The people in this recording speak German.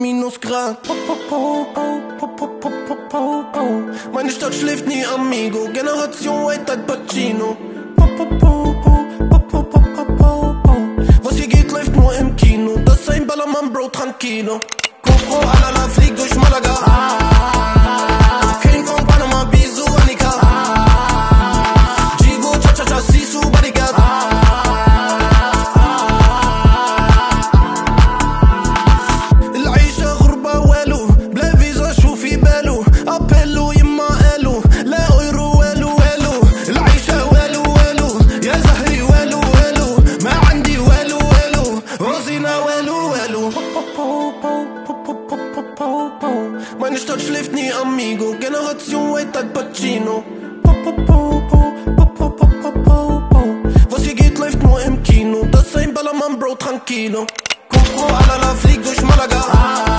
Minusgrad. Meine Stadt schläft nie, amigo. Generation White Al Pacino. Was hier geht, läuft nur im Kino. Das ist ein Ballermann, Bro, tranquilo. Coco, alala, fliegt durch Malaga. King von Panama, Bisu, Annika. Jigo, Cha-Cha-Cha, Sisu, Bodyguard. العيشة غربة والو بلا فيزا شو في بالو أبلو يما قالو لا أيرو والو والو العيشة والو والو يا زهري والو والو ما عندي والو والو رزينا والو والو Meine Stadt schläft nie, amigo. Generation White Al Pacino. Was hier geht, läuft nur im Kino. Das ist ein Ballermann, Bro, tranquilo. Coco, alala, fliegt durch Malaga.